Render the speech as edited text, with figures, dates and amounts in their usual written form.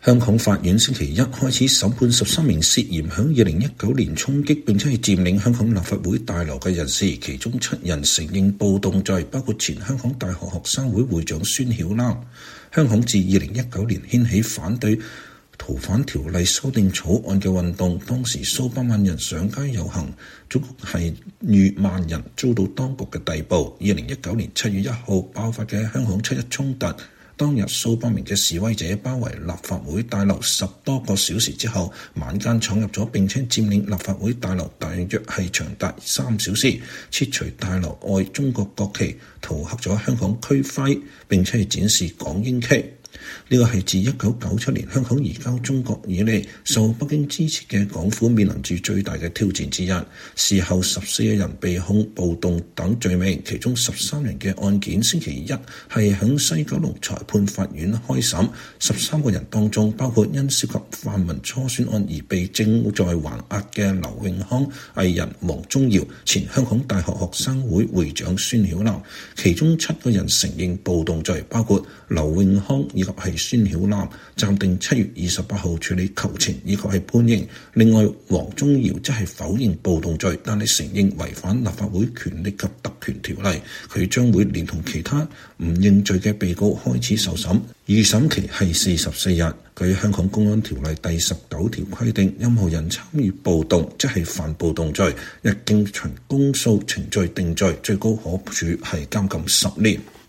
香港法院星期一開始審判13名涉嫌響2019年衝擊並且係佔領香港立法會大樓嘅人士，其中7人承認暴動罪，包括前香港大學學生會會長孫曉嵐。香港自2019年掀起反對逃犯條例修訂草案嘅運動，當時數百萬人上街遊行，總共係逾萬人遭到當局嘅逮捕。2019年7月1號爆發嘅香港7.1衝突，當日數百名嘅示威者包圍立法會大樓10多個小時之後，晚間闖入咗並且佔領立法會大樓，大約係長達3小時，撤除大樓外中國國旗，塗黑咗香港區徽，並且係展示港英旗。呢個係自1997年香港移交中國以嚟，受北京支持嘅港府面臨住最大嘅挑戰之一。事後14人被控暴動等罪名，其中13人嘅案件星期一係響西九龍裁判法院開審。13個人當中包括因涉及泛民初選案而被正在還押嘅劉頴匡、藝人黃宗耀、前香港大學學生會會長孫曉嵐。其中7個人承認暴動罪，包括劉頴匡以及係孫曉嵐，暫定7月28號處理求情以及係判刑。另外黃宗耀則係否認暴動罪，但係承認違反立法會權力及特權條例，佢將會連同其他唔認罪嘅被告開始受審，預審期係44日。據香港公安條例第19條規定，任何人參與暴動即係犯暴動罪，一經循公訴程序定罪，最高可處係監禁10年。